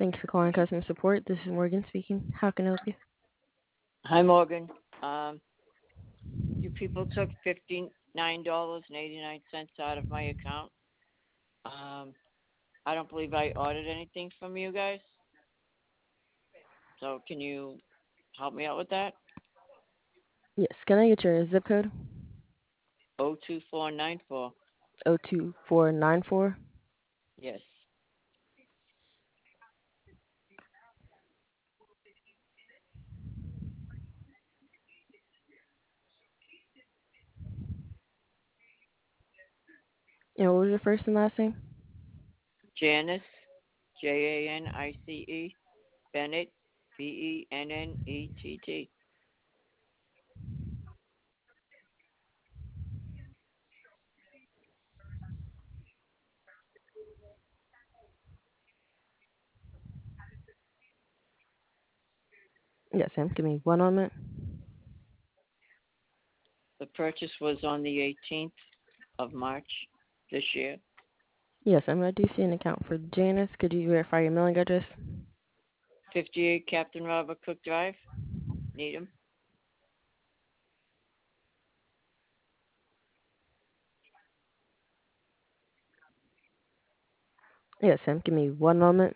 Thanks for calling customer support. This is Morgan speaking. How can I help you? Hi, Morgan. You people took $59.89 out of my account. Um, I don't believe I ordered anything from you guys. So can you help me out with that? Yes. Can I get your zip code? 02494. 02494. Yes. And what was your first and last name? Janice, Janice, Bennett, Bennett. Yes, ma'am. Give me one moment. The purchase was on the 18th of March this year. Yes, ma'am. I do see an account for Janice. Could you verify your mailing address? 58 Captain Robert Cook Drive, Needham. Yes, ma'am. Give me one moment.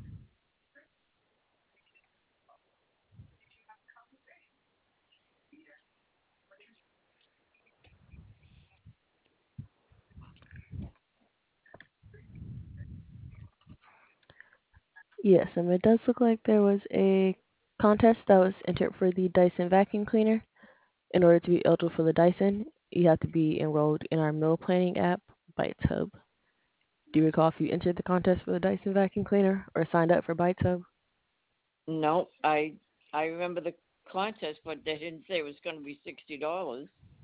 Yes, it does look like there was a contest that was entered for the Dyson vacuum cleaner. In order to be eligible for the Dyson, you have to be enrolled in our meal planning app, Bites Hub. Do you recall if you entered the contest for the Dyson vacuum cleaner or signed up for Bites Hub? No, I remember the contest, but they didn't say it was going to be $60.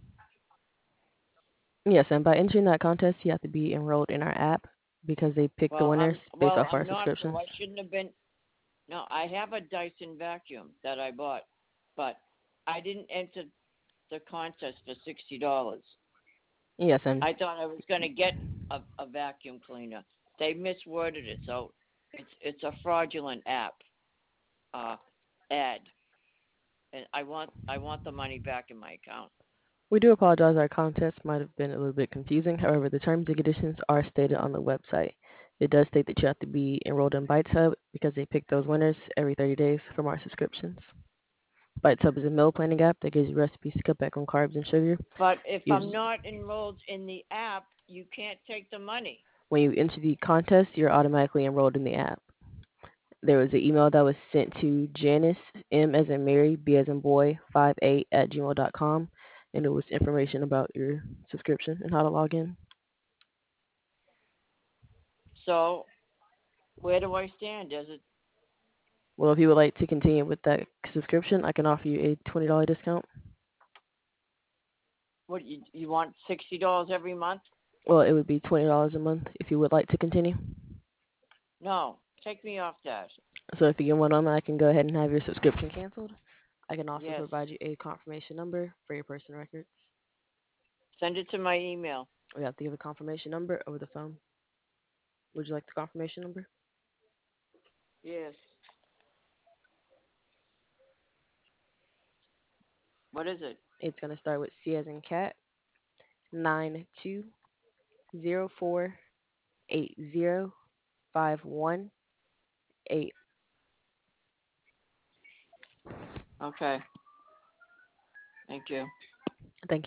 Yes, and by entering that contest, you have to be enrolled in our app because they pick the Well, winners I'm based well, off our I'm not, so subscriptions. I shouldn't have been. No, I have a Dyson vacuum that I bought, but I didn't enter the contest for $60. Yes, and I thought I was going to get a vacuum cleaner. They misworded it, so it's a fraudulent uh, ad, and I want the money back in my account. we do apologize. Our contest might have been a little bit confusing. However, the terms and conditions are stated on the website. It does state that you have to be enrolled in Bites Hub because they pick those winners every 30 days from our subscriptions. Bites Hub is a meal planning app that gives you recipes to cut back on carbs and sugar. But if You, I'm not enrolled in the app, you can't take the money. when you enter the contest, you're automatically enrolled in the app. There was an email that was sent to Janice, M as in Mary, B as in boy, 58@gmail.com, and it was information about your subscription and how to log in. So where do I stand? Does it Well, if you would like to continue with that subscription, I can offer you a $20 discount. what you want $60 every month? Well, it would be $20 a month if you would like to continue. No, take me off that. So if you get one on, I can go ahead and have your subscription canceled. I can also Yes, provide you a confirmation number for your personal records. send it to my email. We have to give a confirmation number over the phone. Would you like the confirmation number? Yes. What is it? It's going to start with C as in cat, 9204805188. Okay. Thank you. Thank